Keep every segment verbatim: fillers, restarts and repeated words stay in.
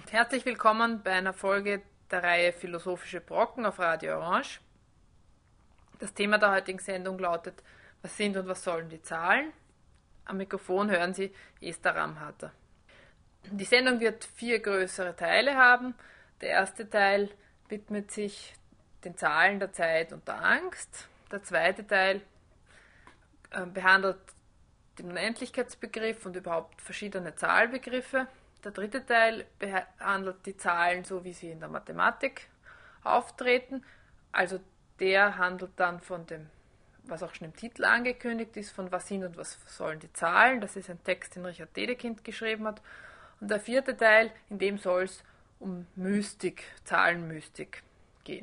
Herzlich willkommen bei einer Folge der Reihe Philosophische Brocken auf Radio Orange. Das Thema der heutigen Sendung lautet: Was sind und was sollen die Zahlen? Am Mikrofon hören Sie Esther Ramharter. Die Sendung wird vier größere Teile haben. Der erste Teil widmet sich den Zahlen der Zeit und der Angst. Der zweite Teil äh, behandelt den Unendlichkeitsbegriff und überhaupt verschiedene Zahlbegriffe. Der dritte Teil behandelt die Zahlen so, wie sie in der Mathematik auftreten. Also der handelt dann von dem, was auch schon im Titel angekündigt ist, von was sind und was sollen die Zahlen. Das ist ein Text, den Richard Dedekind geschrieben hat. Und der vierte Teil, in dem soll es um Mystik, Zahlenmystik gehen.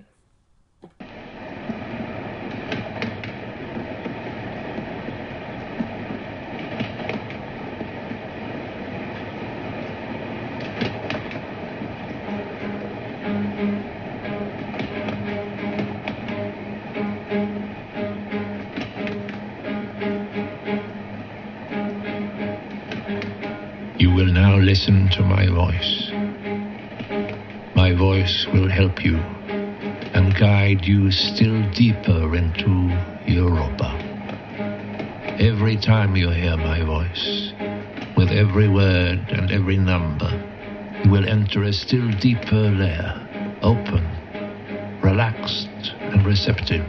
You will now listen to my voice. My voice will help you and guide you still deeper into Europa. Every time you hear my voice, with every word and every number, you will enter a still deeper layer, open, relaxed and receptive.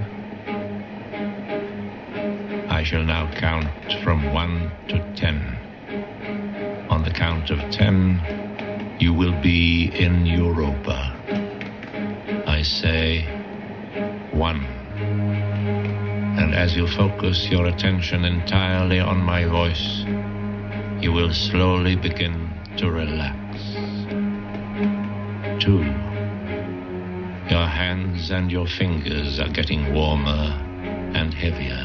I shall now count from one to ten. On the count of ten, you will be in Europa. I say one. And as you focus your attention entirely on my voice, you will slowly begin to relax. Two. Your hands and your fingers are getting warmer and heavier.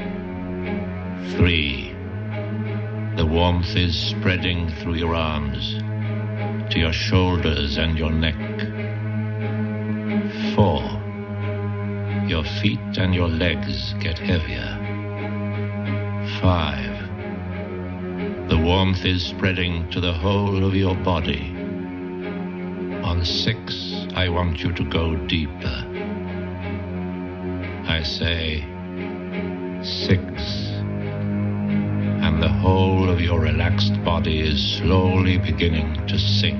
Three. The warmth is spreading through your arms, to your shoulders and your neck. Four. Your feet and your legs get heavier. Five. The warmth is spreading to the whole of your body. On six, I want you to go deeper. I say six. And the whole of your relaxed body is slowly beginning to sink.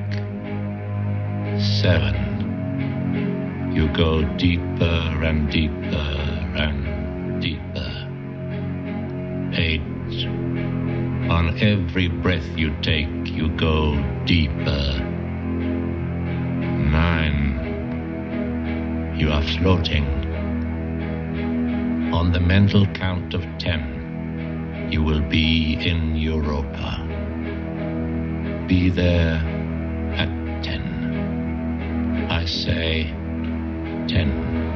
Seven. You go deeper and deeper and deeper. Eight. On every breath you take, you go deeper. Nine. You are floating. On the mental count of ten, you will be in Europa. Be there at ten. I say ten.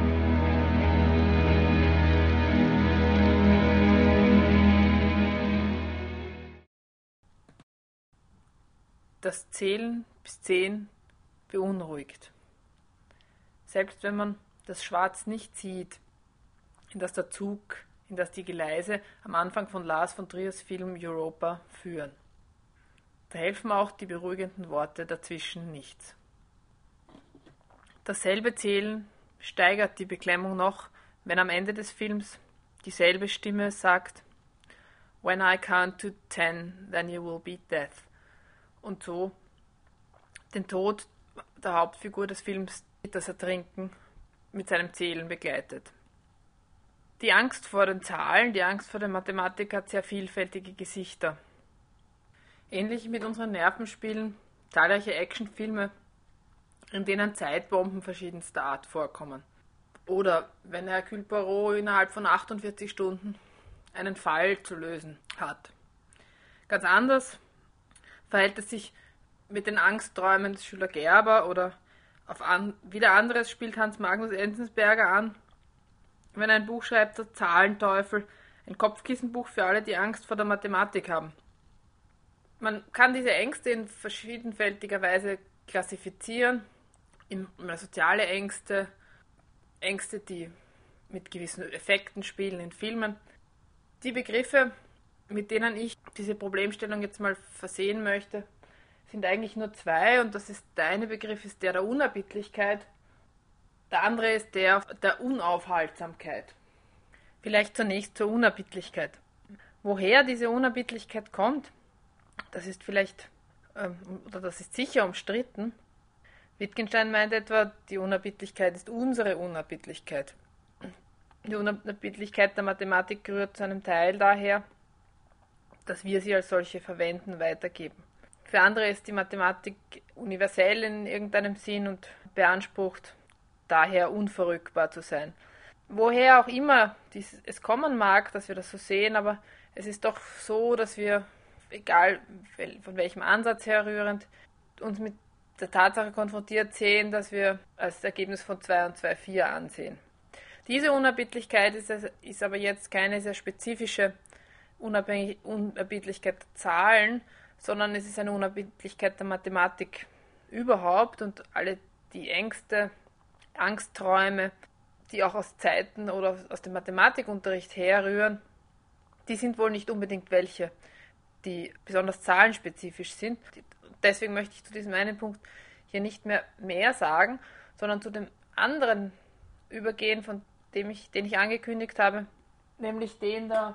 Das Zählen bis zehn beunruhigt. Selbst wenn man das Schwarz nicht sieht, in das der Zug, in das die Gleise am Anfang von Lars von Triers Film Europa führen. Da helfen auch die beruhigenden Worte dazwischen nichts. Dasselbe Zählen steigert die Beklemmung noch, wenn am Ende des Films dieselbe Stimme sagt: "When I count to ten, then you will beat death." Und so den Tod der Hauptfigur des Films, das Ertrinken, mit seinem Zählen begleitet. Die Angst vor den Zahlen, die Angst vor der Mathematik hat sehr vielfältige Gesichter. Ähnlich mit unseren Nerven spielen zahlreiche Actionfilme, in denen Zeitbomben verschiedenster Art vorkommen. Oder wenn Hercule Poirot innerhalb von achtundvierzig Stunden einen Fall zu lösen hat. Ganz anders verhält es sich mit den Angstträumen des Schüler Gerber, oder auf an, wieder anderes spielt Hans Magnus Enzensberger an, wenn ein Buch schreibt, der Zahlenteufel, ein Kopfkissenbuch für alle, die Angst vor der Mathematik haben. Man kann diese Ängste in verschiedenfältiger Weise klassifizieren, in soziale Ängste, Ängste, die mit gewissen Effekten spielen in Filmen. Die Begriffe, mit denen ich diese Problemstellung jetzt mal versehen möchte, sind eigentlich nur zwei, und das ist, der eine Begriff ist der der Unerbittlichkeit, der andere ist der der Unaufhaltsamkeit. Vielleicht zunächst zur Unerbittlichkeit. Woher diese Unerbittlichkeit kommt, das ist vielleicht, ähm, oder das ist sicher umstritten. Wittgenstein meint etwa, die Unerbittlichkeit ist unsere Unerbittlichkeit. Die Unerbittlichkeit der Mathematik rührt zu einem Teil daher, dass wir sie als solche verwenden, weitergeben. Für andere ist die Mathematik universell in irgendeinem Sinn und beansprucht daher unverrückbar zu sein. Woher auch immer dies, es kommen mag, dass wir das so sehen, aber es ist doch so, dass wir, egal von welchem Ansatz herrührend, uns mit der Tatsache konfrontiert sehen, dass wir als Ergebnis von zwei und zwei vier ansehen. Diese Unerbittlichkeit ist, ist aber jetzt keine sehr spezifische Unerbittlichkeit der Zahlen, sondern es ist eine Unerbittlichkeit der Mathematik überhaupt, und alle die Ängste, Angstträume, die auch aus Zeiten oder aus dem Mathematikunterricht herrühren, die sind wohl nicht unbedingt welche, die besonders zahlenspezifisch sind. Deswegen möchte ich zu diesem einen Punkt hier nicht mehr mehr sagen, sondern zu dem anderen übergehen, von dem ich, den ich angekündigt habe, nämlich den der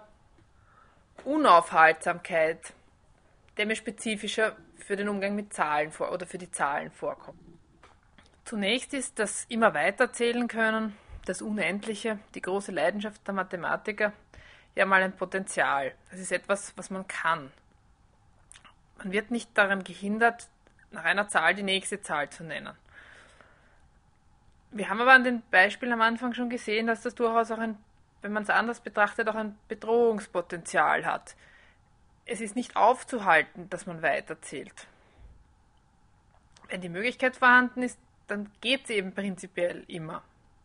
Unaufhaltsamkeit, der mir spezifischer für den Umgang mit Zahlen vor oder für die Zahlen vorkommt. Zunächst ist das immer weiterzählen können, das Unendliche, die große Leidenschaft der Mathematiker, ja mal ein Potenzial. Das ist etwas, was man kann. Man wird nicht daran gehindert, nach einer Zahl die nächste Zahl zu nennen. Wir haben aber an den Beispielen am Anfang schon gesehen, dass das durchaus auch ein, wenn man es anders betrachtet, auch ein Bedrohungspotenzial hat. Es ist nicht aufzuhalten, dass man weiterzählt. Wenn die Möglichkeit vorhanden ist, dann geht es eben prinzipiell immer.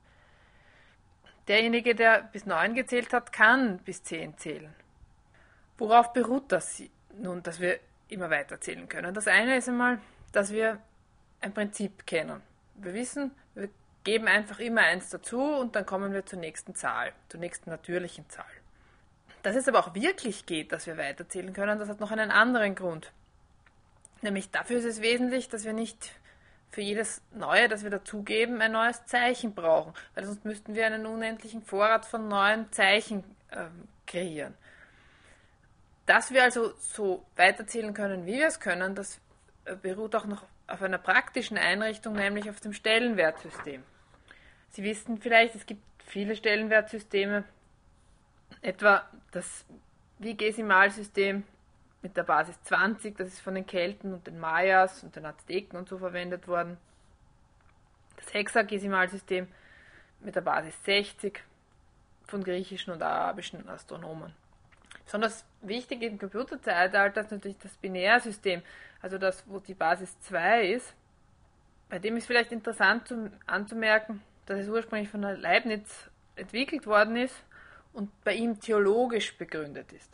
Derjenige, der bis neun gezählt hat, kann bis zehn zählen. Worauf beruht das nun, dass wir immer weiterzählen können? Das eine ist einmal, dass wir ein Prinzip kennen. Wir wissen, wir geben einfach immer eins dazu und dann kommen wir zur nächsten Zahl, zur nächsten natürlichen Zahl. Dass es aber auch wirklich geht, dass wir weiterzählen können, das hat noch einen anderen Grund. Nämlich dafür ist es wesentlich, dass wir nicht für jedes Neue, das wir dazugeben, ein neues Zeichen brauchen, weil sonst müssten wir einen unendlichen Vorrat von neuen Zeichen äh, kreieren. Dass wir also so weiterzählen können, wie wir es können, das äh, beruht auch noch auf einer praktischen Einrichtung, nämlich auf dem Stellenwertsystem. Sie wissen vielleicht, es gibt viele Stellenwertsysteme, etwa das Vigesimalsystem mit der Basis zwanzig, das ist von den Kelten und den Mayas und den Azteken und so verwendet worden. Das Hexagesimalsystem mit der Basis sechzig von griechischen und arabischen Astronomen. Besonders wichtig im Computerzeitalter ist natürlich das Binärsystem, also das, wo die Basis zwei ist. Bei dem ist vielleicht interessant zum, anzumerken, dass es ursprünglich von Leibniz entwickelt worden ist und bei ihm theologisch begründet ist.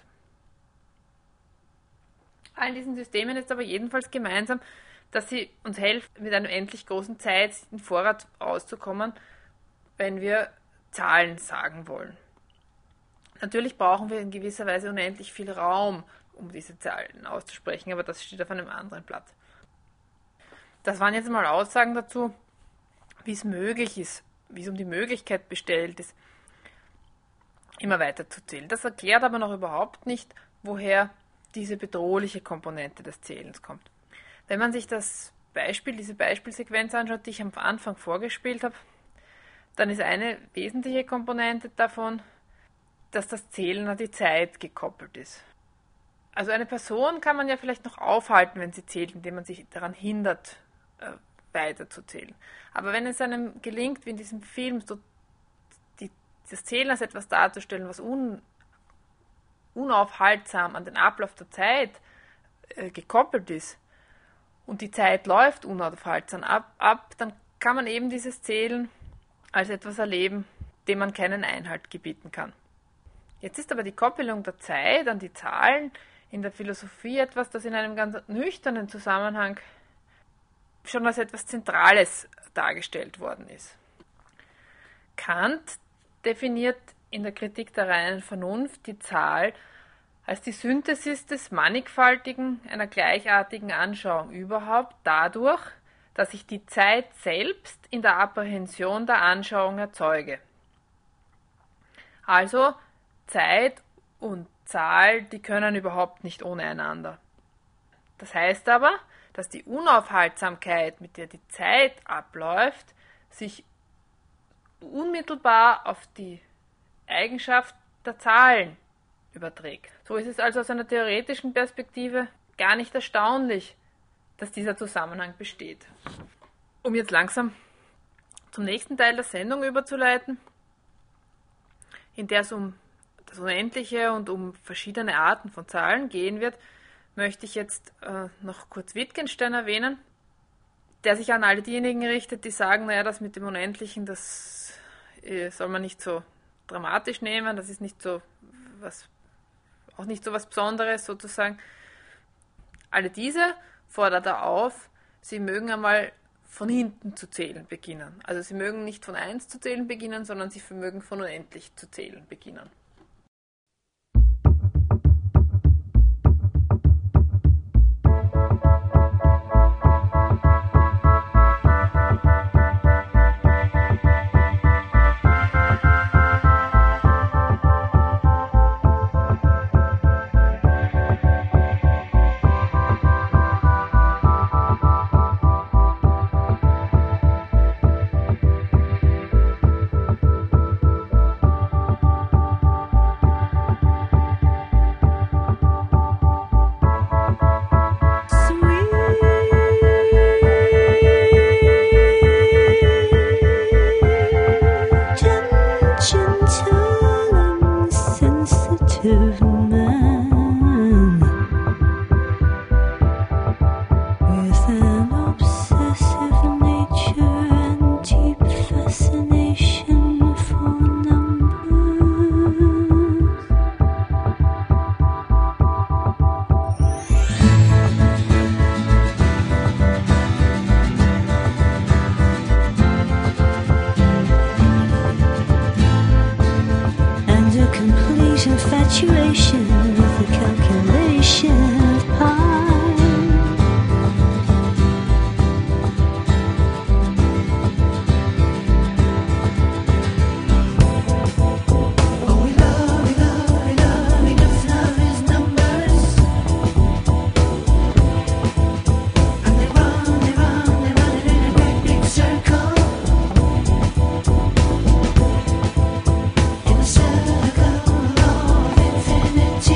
Allen diesen Systemen ist aber jedenfalls gemeinsam, dass sie uns helfen, mit einem endlich großen Zeitvorrat auszukommen, wenn wir Zahlen sagen wollen. Natürlich brauchen wir in gewisser Weise unendlich viel Raum, um diese Zahlen auszusprechen, aber das steht auf einem anderen Blatt. Das waren jetzt mal Aussagen dazu, wie es möglich ist, wie es um die Möglichkeit bestellt ist, immer weiter zu zählen. Das erklärt aber noch überhaupt nicht, woher diese bedrohliche Komponente des Zählens kommt. Wenn man sich das Beispiel, diese Beispielsequenz anschaut, die ich am Anfang vorgespielt habe, dann ist eine wesentliche Komponente davon, dass das Zählen an die Zeit gekoppelt ist. Also eine Person kann man ja vielleicht noch aufhalten, wenn sie zählt, indem man sich daran hindert, äh, weiterzuzählen. Aber wenn es einem gelingt, wie in diesem Film, so die, das Zählen als etwas darzustellen, was un unaufhaltsam an den Ablauf der Zeit äh, gekoppelt ist und die Zeit läuft unaufhaltsam ab, ab, dann kann man eben dieses Zählen als etwas erleben, dem man keinen Einhalt gebieten kann. Jetzt ist aber die Koppelung der Zeit an die Zahlen in der Philosophie etwas, das in einem ganz nüchternen Zusammenhang schon als etwas Zentrales dargestellt worden ist. Kant definiert in der Kritik der reinen Vernunft die Zahl als die Synthesis des Mannigfaltigen einer gleichartigen Anschauung überhaupt dadurch, dass ich die Zeit selbst in der Apprehension der Anschauung erzeuge. Also Zeit und Zahl, die können überhaupt nicht ohne einander. Das heißt aber, dass die Unaufhaltsamkeit, mit der die Zeit abläuft, sich unmittelbar auf die Eigenschaft der Zahlen überträgt. So ist es also aus einer theoretischen Perspektive gar nicht erstaunlich, dass dieser Zusammenhang besteht. Um jetzt langsam zum nächsten Teil der Sendung überzuleiten, in der es um das Unendliche und um verschiedene Arten von Zahlen gehen wird, möchte ich jetzt äh, noch kurz Wittgenstein erwähnen, der sich an alle diejenigen richtet, die sagen, naja, das mit dem Unendlichen, das äh, soll man nicht so dramatisch nehmen, das ist nicht so was, auch nicht so was Besonderes sozusagen. Alle diese fordert er auf, sie mögen einmal von hinten zu zählen beginnen. Also sie mögen nicht von eins zu zählen beginnen, sondern sie mögen von unendlich zu zählen beginnen. Infatuation with the calculation of pi. Oh, we love, we love, we love, enough love is numbers. And they run, they run, they run it in a great big circle. In a circle of infinity.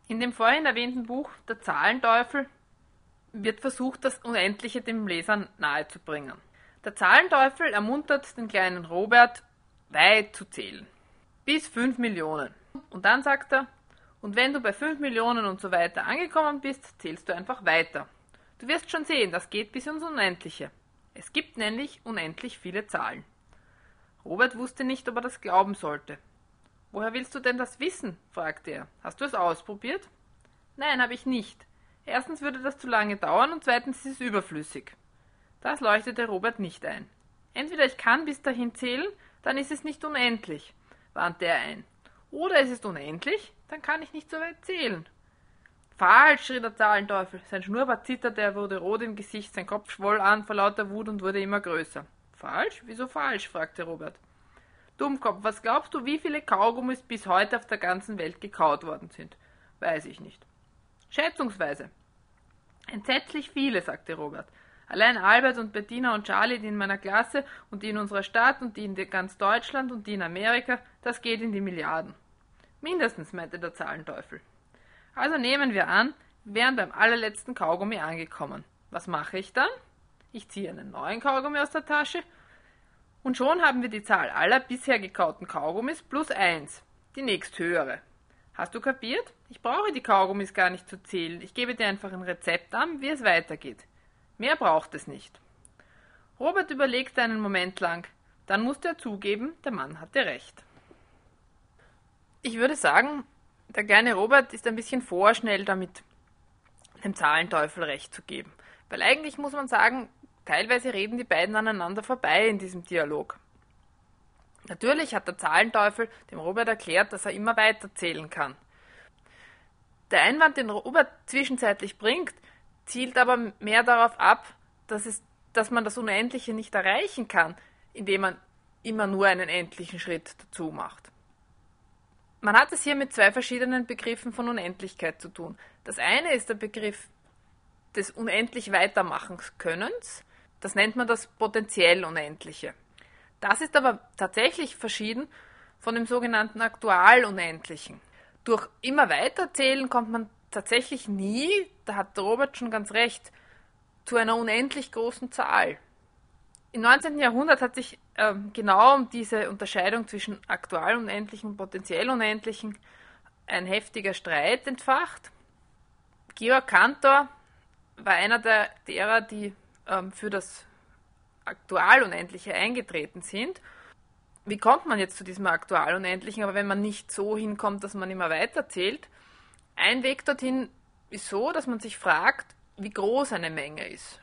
In dem vorhin erwähnten Buch Der Zahlenteufel wird versucht, das Unendliche dem Leser nahezubringen. Der Zahlenteufel ermuntert den kleinen Robert, weit zu zählen. Bis fünf Millionen. Und dann sagt er, und wenn du bei fünf Millionen und so weiter angekommen bist, zählst du einfach weiter. Du wirst schon sehen, das geht bis ins Unendliche. Es gibt nämlich unendlich viele Zahlen. Robert wusste nicht, ob er das glauben sollte. Woher willst du denn das wissen? Fragte er. Hast du es ausprobiert? Nein, habe ich nicht. Erstens würde das zu lange dauern und zweitens ist es überflüssig. Das leuchtete Robert nicht ein. Entweder ich kann bis dahin zählen, dann ist es nicht unendlich, wandte er ein. Oder es ist unendlich, dann kann ich nicht so weit zählen. Falsch, schrie der Zahlenteufel. Sein Schnurrbart zitterte, er wurde rot im Gesicht, sein Kopf schwoll an vor lauter Wut und wurde immer größer. Falsch? Wieso falsch? Fragte Robert. Dummkopf, was glaubst du, wie viele Kaugummis bis heute auf der ganzen Welt gekaut worden sind? Weiß ich nicht. Schätzungsweise. Entsetzlich viele, sagte Robert. Allein Albert und Bettina und Charlie, die in meiner Klasse und die in unserer Stadt und die in ganz Deutschland und die in Amerika, das geht in die Milliarden. Mindestens, meinte der Zahlenteufel. Also nehmen wir an, wir wären beim allerletzten Kaugummi angekommen. Was mache ich dann? Ich ziehe einen neuen Kaugummi aus der Tasche und schon haben wir die Zahl aller bisher gekauten Kaugummis plus eins, die nächsthöhere. Hast du kapiert? Ich brauche die Kaugummis gar nicht zu zählen. Ich gebe dir einfach ein Rezept an, wie es weitergeht. Mehr braucht es nicht. Robert überlegte einen Moment lang. Dann musste er zugeben, der Mann hatte recht. Ich würde sagen, der kleine Robert ist ein bisschen vorschnell damit, dem Zahlenteufel recht zu geben. Weil eigentlich muss man sagen, teilweise reden die beiden aneinander vorbei in diesem Dialog. Natürlich hat der Zahlenteufel dem Robert erklärt, dass er immer weiter zählen kann. Der Einwand, den Robert zwischenzeitlich bringt, zielt aber mehr darauf ab, dass, es, dass man das Unendliche nicht erreichen kann, indem man immer nur einen endlichen Schritt dazu macht. Man hat es hier mit zwei verschiedenen Begriffen von Unendlichkeit zu tun. Das eine ist der Begriff des unendlich Weitermachenskönnens. Das nennt man das potenziell Unendliche. Das ist aber tatsächlich verschieden von dem sogenannten Aktualunendlichen. Durch immer weiterzählen kommt man tatsächlich nie, da hat Robert schon ganz recht, zu einer unendlich großen Zahl. Im neunzehnten Jahrhundert hat sich äh, genau um diese Unterscheidung zwischen aktualunendlichen und potenziell unendlichen ein heftiger Streit entfacht. Georg Cantor war einer der, derer, die ähm, für das Aktualunendliche eingetreten sind. Wie kommt man jetzt zu diesem Aktualunendlichen, aber wenn man nicht so hinkommt, dass man immer weiterzählt? Ein Weg dorthin ist so, dass man sich fragt, wie groß eine Menge ist.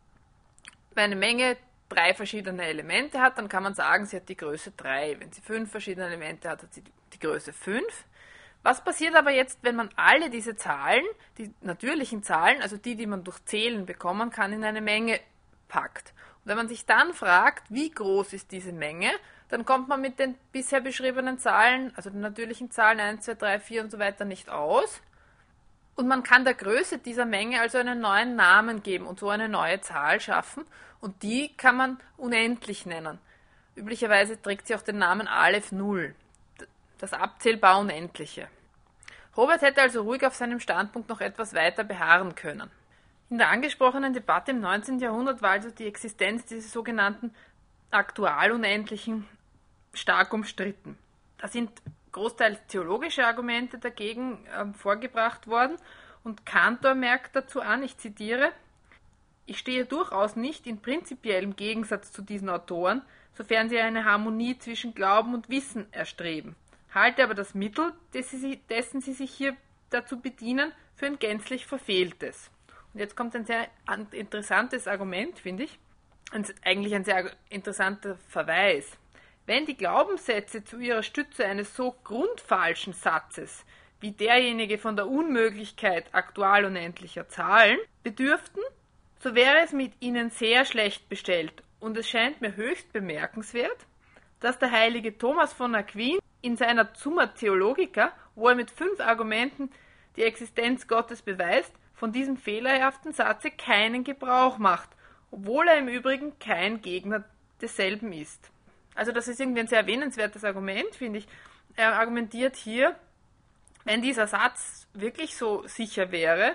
Wenn eine Menge drei verschiedene Elemente hat, dann kann man sagen, sie hat die Größe drei. Wenn sie fünf verschiedene Elemente hat, hat sie die Größe fünf. Was passiert aber jetzt, wenn man alle diese Zahlen, die natürlichen Zahlen, also die, die man durch Zählen bekommen kann, in eine Menge packt? Und wenn man sich dann fragt, wie groß ist diese Menge, dann kommt man mit den bisher beschriebenen Zahlen, also den natürlichen Zahlen eins, zwei, drei, vier und so weiter nicht aus. Und man kann der Größe dieser Menge also einen neuen Namen geben und so eine neue Zahl schaffen. Und die kann man unendlich nennen. Üblicherweise trägt sie auch den Namen Aleph Null, das abzählbar Unendliche. Robert hätte also ruhig auf seinem Standpunkt noch etwas weiter beharren können. In der angesprochenen Debatte im neunzehnten Jahrhundert war also die Existenz dieses sogenannten Aktualunendlichen stark umstritten. Da sind großteils theologische Argumente dagegen äh, vorgebracht worden und Cantor merkt dazu an, ich zitiere, ich stehe durchaus nicht in prinzipiellem Gegensatz zu diesen Autoren, sofern sie eine Harmonie zwischen Glauben und Wissen erstreben, halte aber das Mittel, dessen sie sich hier dazu bedienen, für ein gänzlich verfehltes. Und jetzt kommt ein sehr interessantes Argument, finde ich, und eigentlich ein sehr interessanter Verweis. Wenn die Glaubenssätze zu ihrer Stütze eines so grundfalschen Satzes wie derjenige von der Unmöglichkeit aktualunendlicher Zahlen bedürften, so wäre es mit ihnen sehr schlecht bestellt und es scheint mir höchst bemerkenswert, dass der heilige Thomas von Aquin in seiner Summa Theologica, wo er mit fünf Argumenten die Existenz Gottes beweist, von diesem fehlerhaften Satze keinen Gebrauch macht, obwohl er im Übrigen kein Gegner desselben ist. Also das ist irgendwie ein sehr erwähnenswertes Argument, finde ich. Er argumentiert hier, Wenn dieser Satz wirklich so sicher wäre,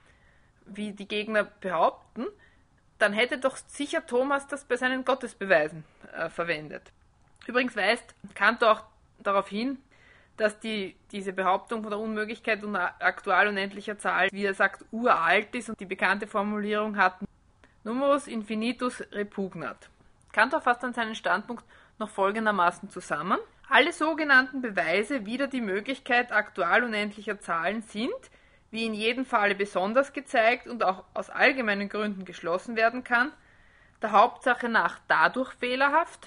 wie die Gegner behaupten, dann hätte doch sicher Thomas das bei seinen Gottesbeweisen äh, verwendet. Übrigens weist Cantor auch darauf hin, dass die, diese Behauptung von der Unmöglichkeit aktual unendlicher Zahlen, wie er sagt, uralt ist und die bekannte Formulierung hat, numerus infinitus repugnat. Cantor fasst dann seinen Standpunkt noch folgendermaßen zusammen. Alle sogenannten Beweise wider die Möglichkeit aktual unendlicher Zahlen sind, wie in jedem Falle besonders gezeigt und auch aus allgemeinen Gründen geschlossen werden kann, der Hauptsache nach dadurch fehlerhaft,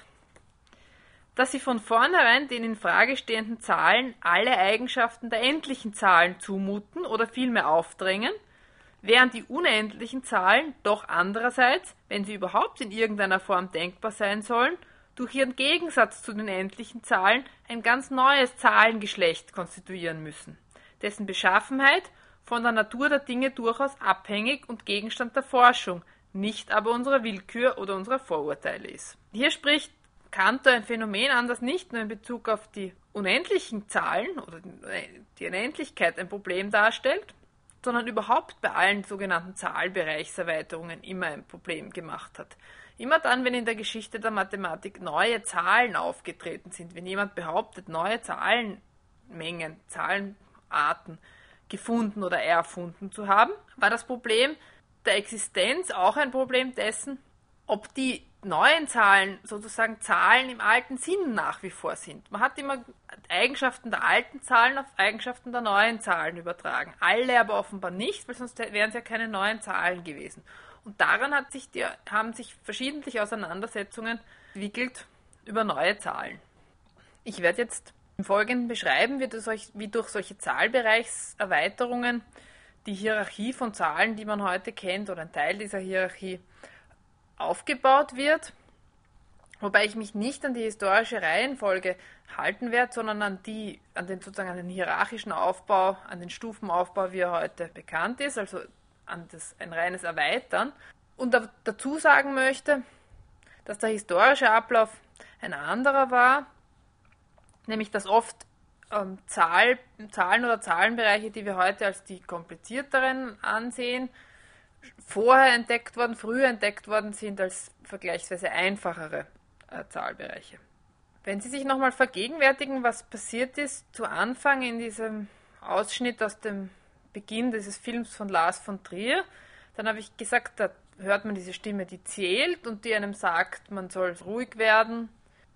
dass sie von vornherein den in Frage stehenden Zahlen alle Eigenschaften der endlichen Zahlen zumuten oder vielmehr aufdrängen, während die unendlichen Zahlen doch andererseits, wenn sie überhaupt in irgendeiner Form denkbar sein sollen, durch ihren Gegensatz zu den endlichen Zahlen ein ganz neues Zahlengeschlecht konstituieren müssen, dessen Beschaffenheit von der Natur der Dinge durchaus abhängig und Gegenstand der Forschung, nicht aber unserer Willkür oder unserer Vorurteile ist. Hier spricht Cantor ein Phänomen an, das nicht nur in Bezug auf die unendlichen Zahlen oder die Unendlichkeit ein Problem darstellt, sondern überhaupt bei allen sogenannten Zahlbereichserweiterungen immer ein Problem gemacht hat. Immer dann, wenn in der Geschichte der Mathematik neue Zahlen aufgetreten sind, wenn jemand behauptet, neue Zahlenmengen, Zahlenarten gefunden oder erfunden zu haben, war das Problem der Existenz auch ein Problem dessen, ob die neuen Zahlen sozusagen Zahlen im alten Sinn nach wie vor sind. Man hat immer Eigenschaften der alten Zahlen auf Eigenschaften der neuen Zahlen übertragen. Alle aber offenbar nicht, weil sonst wären es ja keine neuen Zahlen gewesen. Und daran hat sich die, haben sich verschiedentlich Auseinandersetzungen entwickelt über neue Zahlen. Ich werde jetzt im Folgenden beschreiben, wie durch, wie durch solche Zahlbereichserweiterungen die Hierarchie von Zahlen, die man heute kennt, oder ein Teil dieser Hierarchie aufgebaut wird, wobei ich mich nicht an die historische Reihenfolge halten werde, sondern an die, an den sozusagen an den hierarchischen Aufbau, an den Stufenaufbau, wie er heute bekannt ist, also an das, ein reines Erweitern. Und dazu sagen möchte, dass der historische Ablauf ein anderer war, nämlich dass oft ähm, Zahl, Zahlen oder Zahlenbereiche, die wir heute als die komplizierteren ansehen, vorher entdeckt worden, früher entdeckt worden sind als vergleichsweise einfachere äh, Zahlbereiche. Wenn Sie sich nochmal vergegenwärtigen, was passiert ist zu Anfang in diesem Ausschnitt aus dem Beginn dieses Films von Lars von Trier, dann habe ich gesagt, da hört man diese Stimme, die zählt und die einem sagt, man soll ruhig werden.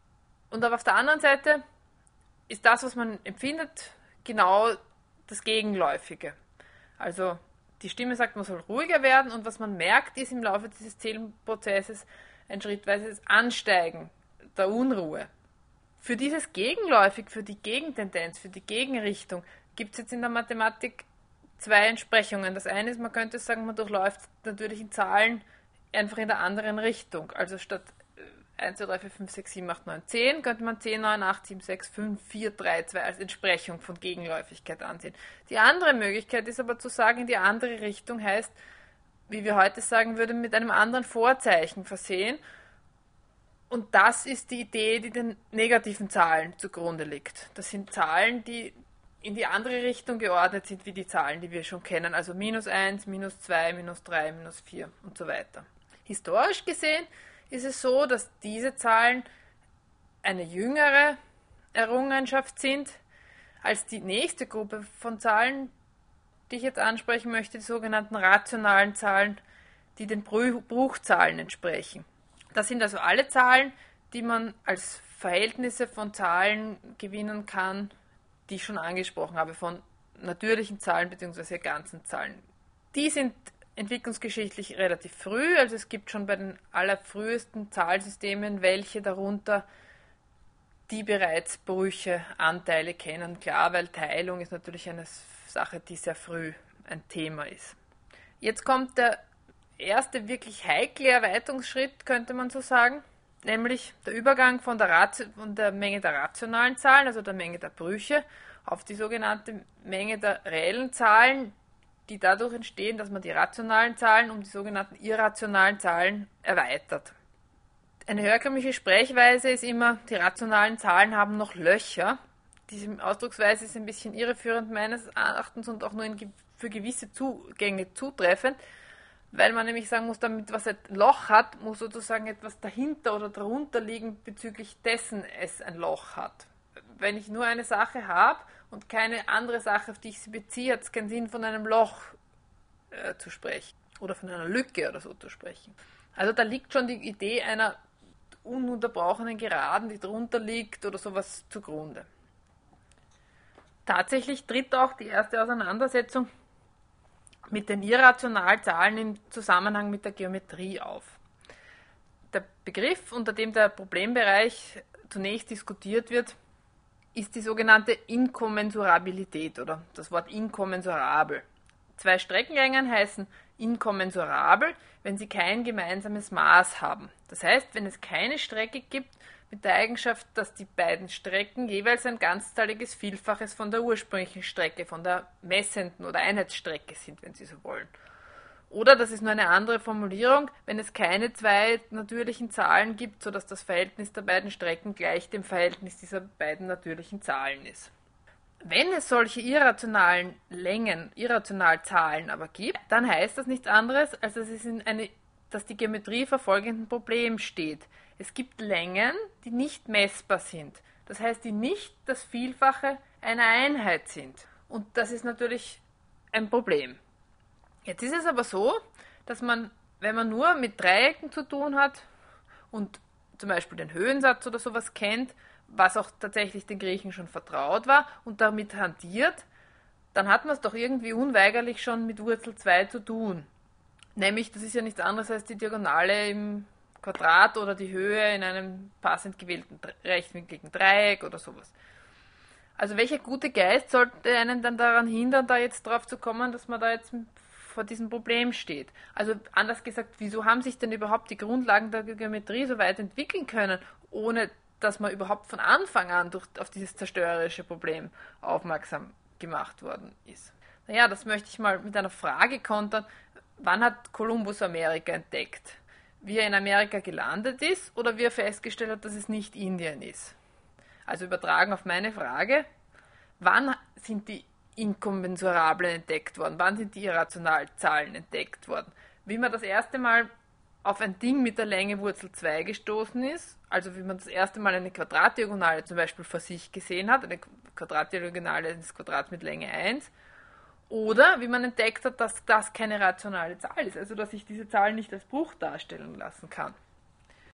Und aber auf der anderen Seite ist das, was man empfindet, genau das Gegenläufige. Also die Stimme sagt, man soll ruhiger werden und was man merkt, ist im Laufe dieses Zählprozesses ein schrittweises Ansteigen der Unruhe. Für dieses Gegenläufig, für die Gegentendenz, für die Gegenrichtung gibt es jetzt in der Mathematik zwei Entsprechungen. Das eine ist, man könnte sagen, man durchläuft natürlichen Zahlen einfach in der anderen Richtung. Also statt eins, zwei, drei, vier, fünf, sechs, sieben, acht, neun, zehn könnte man zehn, neun, acht, sieben, sechs, fünf, vier, drei, zwei als Entsprechung von Gegenläufigkeit ansehen. Die andere Möglichkeit ist aber zu sagen, in die andere Richtung heißt, wie wir heute sagen würden, mit einem anderen Vorzeichen versehen. Und das ist die Idee, die den negativen Zahlen zugrunde liegt. Das sind Zahlen, die in die andere Richtung geordnet sind, wie die Zahlen, die wir schon kennen. Also minus eins, minus zwei, minus drei, minus vier und so weiter. Historisch gesehen ist es so, dass diese Zahlen eine jüngere Errungenschaft sind als die nächste Gruppe von Zahlen, die ich jetzt ansprechen möchte, die sogenannten rationalen Zahlen, die den Bruchzahlen entsprechen. Das sind also alle Zahlen, die man als Verhältnisse von Zahlen gewinnen kann, die ich schon angesprochen habe, von natürlichen Zahlen bzw. ganzen Zahlen. Die sind entwicklungsgeschichtlich relativ früh, also es gibt schon bei den allerfrühesten Zahlsystemen welche darunter, die bereits Brüche, Anteile kennen. Klar, weil Teilung ist natürlich eine Sache, die sehr früh ein Thema ist. Jetzt kommt der erste wirklich heikle Erweiterungsschritt, könnte man so sagen, nämlich der Übergang von der, Ratio, von der Menge der rationalen Zahlen, also der Menge der Brüche, auf die sogenannte Menge der reellen Zahlen, die dadurch entstehen, dass man die rationalen Zahlen um die sogenannten irrationalen Zahlen erweitert. Eine herkömmliche Sprechweise ist immer, die rationalen Zahlen haben noch Löcher, diese Ausdrucksweise ist ein bisschen irreführend meines Erachtens und auch nur in, ge- für gewisse Zugänge zutreffend, weil man nämlich sagen muss, damit was ein Loch hat, muss sozusagen etwas dahinter oder darunter liegen bezüglich dessen es ein Loch hat. Wenn ich nur eine Sache habe und keine andere Sache, auf die ich sie beziehe, hat es keinen Sinn, von einem Loch äh, zu sprechen oder von einer Lücke oder so zu sprechen. Also da liegt schon die Idee einer ununterbrochenen Geraden, die drunter liegt oder sowas zugrunde. Tatsächlich tritt auch die erste Auseinandersetzung mit den irrationalen Zahlen im Zusammenhang mit der Geometrie auf. Der Begriff, unter dem der Problembereich zunächst diskutiert wird, ist die sogenannte Inkommensurabilität oder das Wort inkommensurabel. Zwei Streckenlängen heißen inkommensurabel, wenn sie kein gemeinsames Maß haben. Das heißt, wenn es keine Strecke gibt mit der Eigenschaft, dass die beiden Strecken jeweils ein ganzzahliges Vielfaches von der ursprünglichen Strecke, von der messenden oder Einheitsstrecke sind, wenn Sie so wollen. Oder, das ist nur eine andere Formulierung, wenn es keine zwei natürlichen Zahlen gibt, sodass das Verhältnis der beiden Strecken gleich dem Verhältnis dieser beiden natürlichen Zahlen ist. Wenn es solche irrationalen Längen, Irrationalzahlen aber gibt, dann heißt das nichts anderes, als dass, es in eine, dass die Geometrie vor folgendem Problem steht. Es gibt Längen, die nicht messbar sind. Das heißt, die nicht das Vielfache einer Einheit sind. Und das ist natürlich ein Problem. Jetzt ist es aber so, dass man, wenn man nur mit Dreiecken zu tun hat und zum Beispiel den Höhensatz oder sowas kennt, was auch tatsächlich den Griechen schon vertraut war und damit hantiert, dann hat man es doch irgendwie unweigerlich schon mit Wurzel zwei zu tun. Nämlich, das ist ja nichts anderes als die Diagonale im Quadrat oder die Höhe in einem passend gewählten rechtwinkligen Dreieck oder sowas. Also welcher gute Geist sollte einen dann daran hindern, da jetzt drauf zu kommen, dass man da jetzt vor diesem Problem steht? Also anders gesagt, wieso haben sich denn überhaupt die Grundlagen der Geometrie so weit entwickeln können, ohne dass man überhaupt von Anfang an durch, auf dieses zerstörerische Problem aufmerksam gemacht worden ist? Naja, das möchte ich mal mit einer Frage kontern. Wann hat Kolumbus Amerika entdeckt? Wie er in Amerika gelandet ist oder wie er festgestellt hat, dass es nicht Indien ist? Also übertragen auf meine Frage, wann sind die Inkommensurablen entdeckt worden? Wann sind die Irrationalzahlen entdeckt worden? Wie man das erste Mal auf ein Ding mit der Länge Wurzel zwei gestoßen ist, also wie man das erste Mal eine Quadratdiagonale zum Beispiel vor sich gesehen hat, eine Quadratdiagonale ist Quadrat mit Länge eins, oder wie man entdeckt hat, dass das keine rationale Zahl ist, also dass sich diese Zahl nicht als Bruch darstellen lassen kann.